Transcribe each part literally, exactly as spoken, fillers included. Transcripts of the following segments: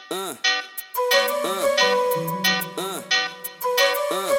Uh, uh, uh, uh,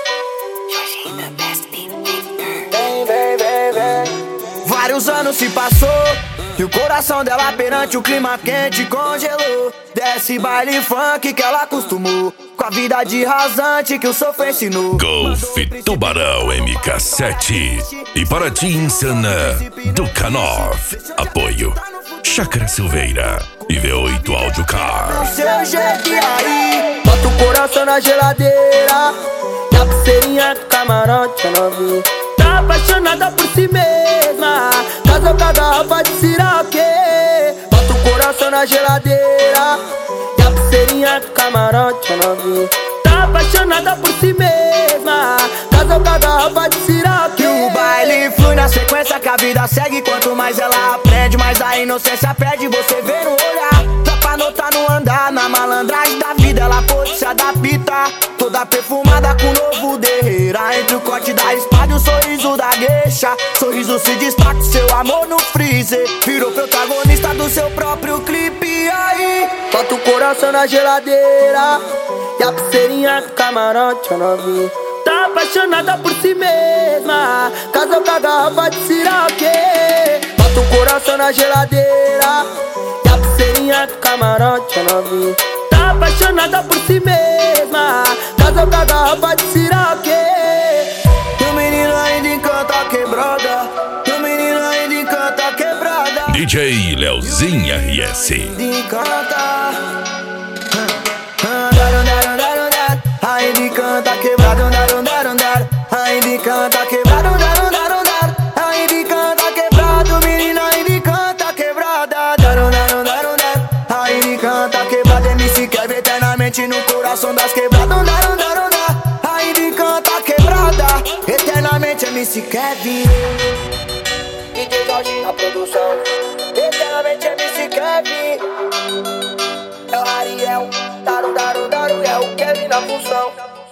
Vem, vem, vem, vem. Vários anos se passou e o coração dela perante o clima quente congelou. Desce baile funk que ela acostumou, com a vida de rasante que o sofá ensinou. Golf Tubarão M K sete e Paraty Insana do Canov. Apoio Chácara Silveira e V oito Audio Car. Seu jeito e aí, bota o coração na geladeira, e a pulseirinha do camarote é novinha. Tá apaixonada por si mesma, casou com a garrafa de siroque. Bota o coração na geladeira, e a pulseirinha do camarote é novinha. Tá apaixonada por si mesma, casou com a garrafa de siroque. E o baile flui na sequência que a vida segue. Quanto mais ela aprende, mais a inocência perde. Você vê no olhar, dá pra notar no andar. Na malandragem da vida ela pôde se adaptar. Toda perfumada com novo derreira, entre o corte da espada e o sorriso da gueixa. Sorriso se destaca, seu amor no freezer. Virou protagonista do seu próprio clipe. E aí, bota o coração na geladeira, e a pulseirinha do camarote é novinha. Tá apaixonada por si mesma, casou com a garrafa de siroque. Bota o coração na geladeira, e a pulseirinha do camarote é novinha. Tá apaixonada por si mesma, casou com a garrafa de siroque. E o menino ainda encanta a quebrada, e o menino ainda encanta a quebrada. D J Leozinho R S. Encanta, ainda encanta quebrado, andar, andar, andar. Ainda encanta quebrado, andar, andar, andar. Ainda encanta quebrado, menina, ainda encanta quebrada. Andar, andar, andar, andar. Ainda encanta quebrado, M C Kevin eternamente no coração das quebradas. Andar, andar, andar. Ainda encanta quebrada, eternamente M C Kevin. D J Jorge na produção, eternamente M C Kevin. É o Ariel, Daru, Daru, Daru, é o Kevin na função.